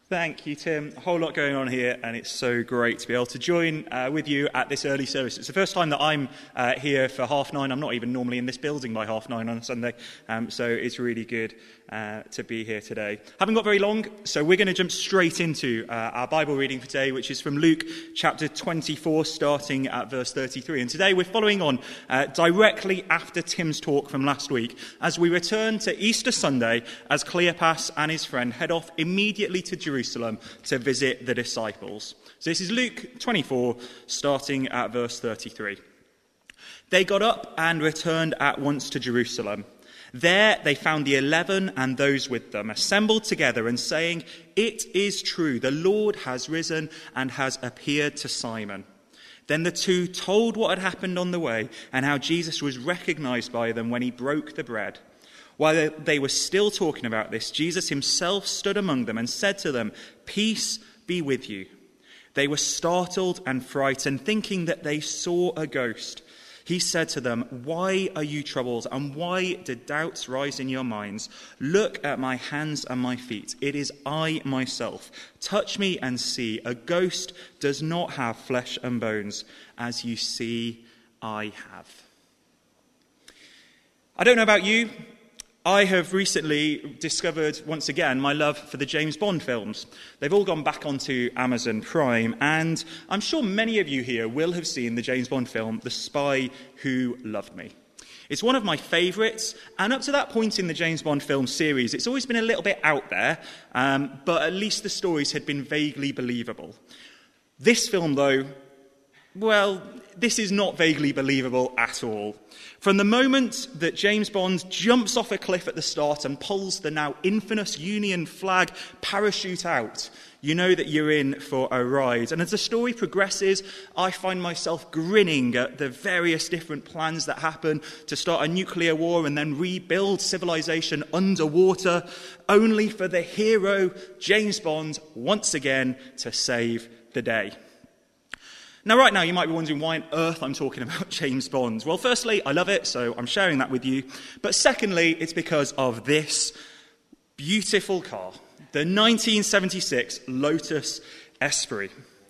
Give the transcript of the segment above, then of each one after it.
Thank you, Tim. A whole lot going on here, and it's so great to be able to join with you at this early service. It's the first time that I'm here for 9:30. I'm not even normally in this building by 9:30 on a Sunday, so it's really good to be here today. Haven't got very long, so we're going to jump straight into our Bible reading for today, which is from Luke chapter 24, starting at verse 33. And today we're following on directly after Tim's talk from last week, as we return to Easter Sunday, as Cleopas and his friend head off immediately to Jerusalem to visit the disciples. So this is Luke 24, starting at verse 33. They got up and returned at once to Jerusalem. There they found the 11 and those with them, assembled together and saying, "It is true, the Lord has risen and has appeared to Simon." Then the two told what had happened on the way and how Jesus was recognized by them when he broke the bread. While they were still talking about this, Jesus himself stood among them and said to them, "Peace be with you." They were startled and frightened, thinking that they saw a ghost. He said to them, "Why are you troubled, and why did doubts rise in your minds? Look at my hands and my feet. It is I myself. Touch me and see. A ghost does not have flesh and bones, as you see I have." I don't know about you. I have recently discovered, once again, my love for the James Bond films. They've all gone back onto Amazon Prime, and I'm sure many of you here will have seen the James Bond film, The Spy Who Loved Me. It's one of my favourites, and up to that point in the James Bond film series, it's always been a little bit out there, but at least the stories had been vaguely believable. This film, though, well, this is not vaguely believable at all. From the moment that James Bond jumps off a cliff at the start and pulls the now infamous Union flag parachute out, you know that you're in for a ride. And as the story progresses, I find myself grinning at the various different plans that happen to start a nuclear war and then rebuild civilization underwater, only for the hero, James Bond, once again to save the day. Now, right now, you might be wondering why on earth I'm talking about James Bond. Well, firstly, I love it, so I'm sharing that with you. But secondly, it's because of this beautiful car, the 1976 Lotus Esprit.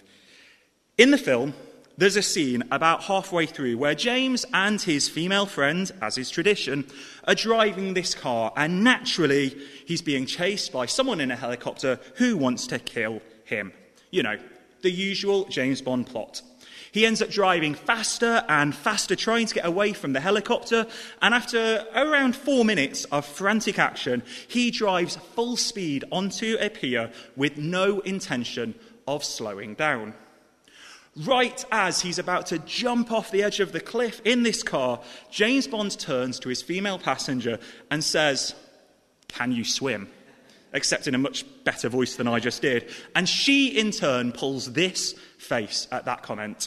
In the film, there's a scene about halfway through where James and his female friend, as is tradition, are driving this car, and naturally, he's being chased by someone in a helicopter who wants to kill him. You know, the usual James Bond plot. He ends up driving faster and faster, trying to get away from the helicopter, and after around 4 minutes of frantic action, he drives full speed onto a pier with no intention of slowing down. Right as he's about to jump off the edge of the cliff in this car, James Bond turns to his female passenger and says, "Can you swim?" Except in a much better voice than I just did. And she, in turn, pulls this face at that comment.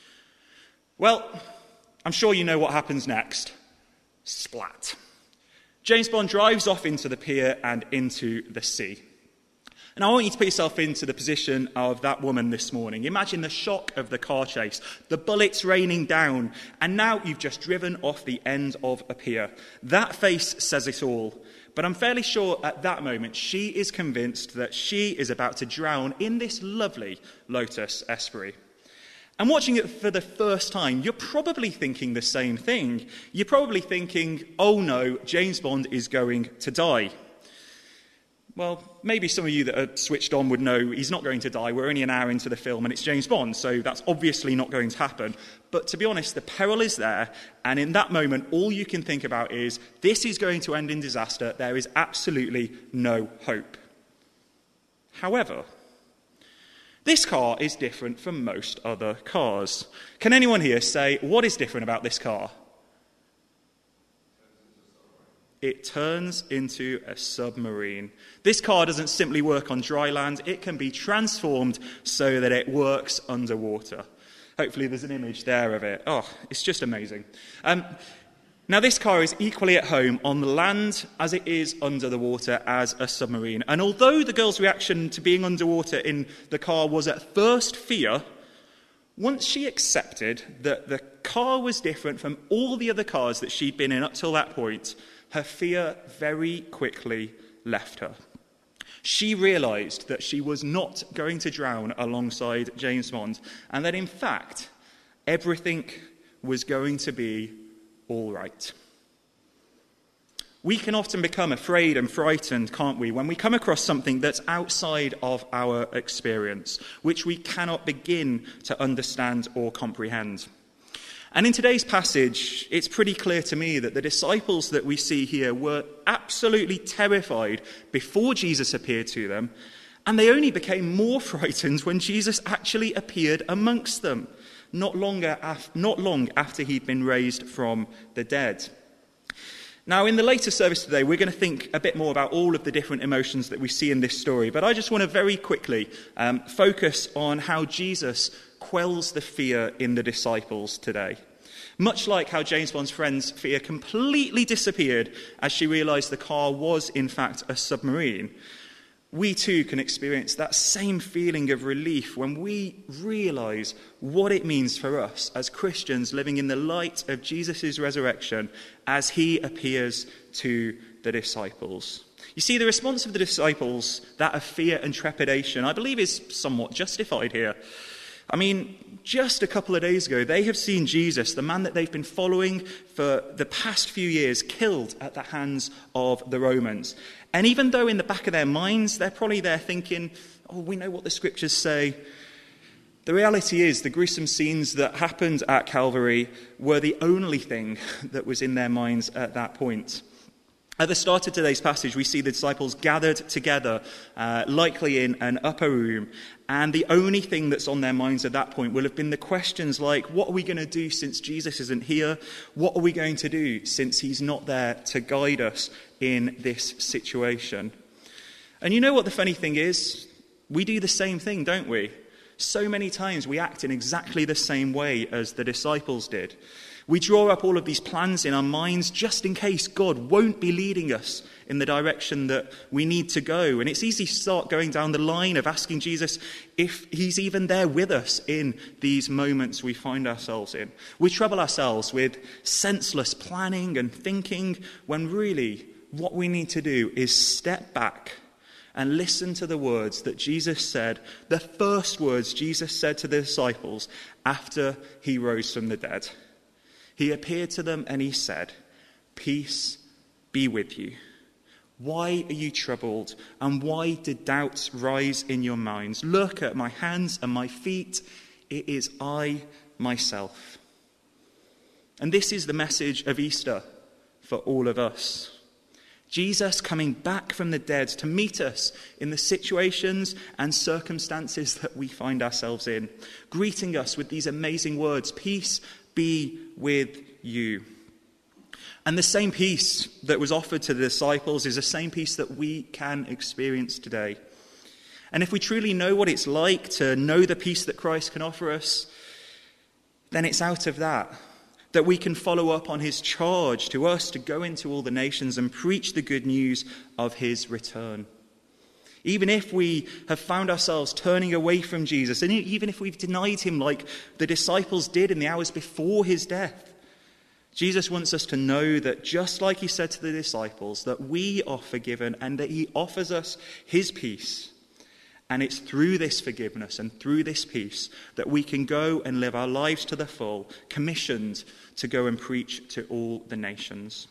Well, I'm sure you know what happens next. Splat. James Bond drives off into the pier and into the sea. And I want you to put yourself into the position of that woman this morning. Imagine the shock of the car chase, the bullets raining down, and now you've just driven off the end of a pier. That face says it all. But I'm fairly sure at that moment she is convinced that she is about to drown in this lovely Lotus Esprit. And watching it for the first time, you're probably thinking the same thing. You're probably thinking, "Oh no, James Bond is going to die." Well, maybe some of you that are switched on would know he's not going to die. We're only an hour into the film and it's James Bond, so that's obviously not going to happen. But to be honest, the peril is there, and in that moment, all you can think about is, this is going to end in disaster. There is absolutely no hope. However, this car is different from most other cars. Can anyone here say, what is different about this car? It turns into a submarine. This car doesn't simply work on dry land. It can be transformed so that it works underwater. Hopefully there's an image there of it. Oh, it's just amazing. Now, this car is equally at home on the land as it is under the water as a submarine. And although the girl's reaction to being underwater in the car was at first fear, once she accepted that the car was different from all the other cars that she'd been in up till that point, her fear very quickly left her. She realized that she was not going to drown alongside James Bond, and that in fact, everything was going to be all right. We can often become afraid and frightened, can't we, when we come across something that's outside of our experience, which we cannot begin to understand or comprehend. And in today's passage, it's pretty clear to me that the disciples that we see here were absolutely terrified before Jesus appeared to them, and they only became more frightened when Jesus actually appeared amongst them, not long after he'd been raised from the dead. Now, in the later service today, we're going to think a bit more about all of the different emotions that we see in this story, but I just want to very quickly focus on how Jesus quells the fear in the disciples today. Much like how James Bond's friend's fear completely disappeared as she realized the car was, in fact, a submarine, we too can experience that same feeling of relief when we realize what it means for us as Christians living in the light of Jesus' resurrection as he appears to the disciples. You see, the response of the disciples, that of fear and trepidation, I believe is somewhat justified here. I mean, just a couple of days ago, they have seen Jesus, the man that they've been following for the past few years, killed at the hands of the Romans. And even though in the back of their minds, they're probably there thinking, oh, we know what the scriptures say, the reality is the gruesome scenes that happened at Calvary were the only thing that was in their minds at that point. At the start of today's passage, we see the disciples gathered together, likely in an upper room, and the only thing that's on their minds at that point will have been the questions like, what are we going to do since Jesus isn't here? What are we going to do since he's not there to guide us in this situation? And you know what the funny thing is? We do the same thing, don't we? So many times we act in exactly the same way as the disciples did. We draw up all of these plans in our minds just in case God won't be leading us in the direction that we need to go. And it's easy to start going down the line of asking Jesus if he's even there with us in these moments we find ourselves in. We trouble ourselves with senseless planning and thinking when really what we need to do is step back and listen to the words that Jesus said, the first words Jesus said to the disciples after he rose from the dead. He appeared to them and he said, "Peace be with you. Why are you troubled? And why did doubts rise in your minds? Look at my hands and my feet. It is I myself." And this is the message of Easter for all of us. Jesus coming back from the dead to meet us in the situations and circumstances that we find ourselves in, greeting us with these amazing words, "Peace be with you." And the same peace that was offered to the disciples is the same peace that we can experience today. And if we truly know what it's like to know the peace that Christ can offer us, then it's out of that we can follow up on his charge to us to go into all the nations and preach the good news of his return. Even if we have found ourselves turning away from Jesus, and even if we've denied him like the disciples did in the hours before his death, Jesus wants us to know that just like he said to the disciples, that we are forgiven and that he offers us his peace. And it's through this forgiveness and through this peace that we can go and live our lives to the full, commissioned to go and preach to all the nations.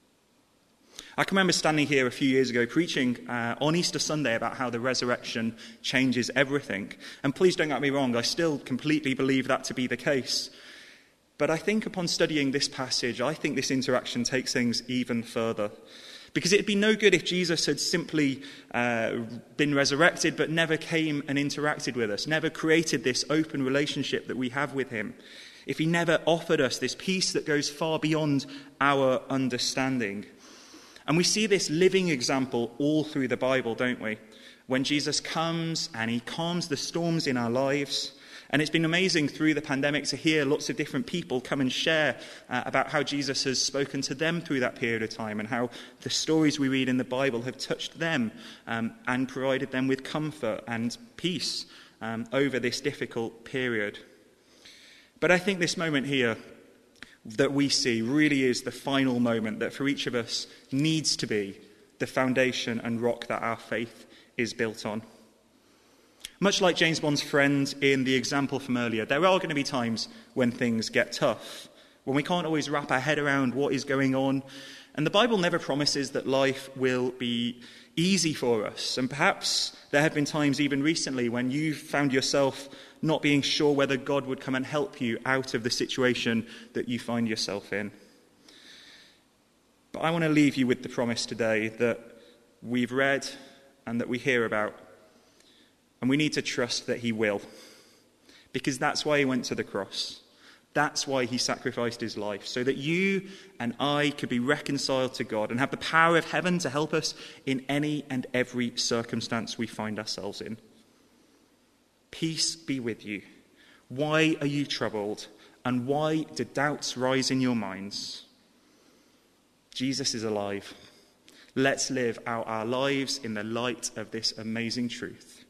I can remember standing here a few years ago preaching on Easter Sunday about how the resurrection changes everything. And please don't get me wrong, I still completely believe that to be the case. But I think upon studying this passage, I think this interaction takes things even further. Because it'd be no good if Jesus had simply been resurrected but never came and interacted with us, never created this open relationship that we have with him, if he never offered us this peace that goes far beyond our understanding. And we see this living example all through the Bible, don't we? When Jesus comes and he calms the storms in our lives. And it's been amazing through the pandemic to hear lots of different people come and share about how Jesus has spoken to them through that period of time and how the stories we read in the Bible have touched them and provided them with comfort and peace over this difficult period. But I think this moment here that we see really is the final moment that for each of us needs to be the foundation and rock that our faith is built on. Much like James Bond's friend in the example from earlier, there are going to be times when things get tough, when we can't always wrap our head around what is going on. And the Bible never promises that life will be easy for us. And perhaps there have been times even recently when you've found yourself not being sure whether God would come and help you out of the situation that you find yourself in. But I want to leave you with the promise today that we've read and that we hear about. And we need to trust that he will. Because that's why he went to the cross. That's why he sacrificed his life, so that you and I could be reconciled to God and have the power of heaven to help us in any and every circumstance we find ourselves in. Peace be with you. Why are you troubled? And why do doubts rise in your minds? Jesus is alive. Let's live out our lives in the light of this amazing truth.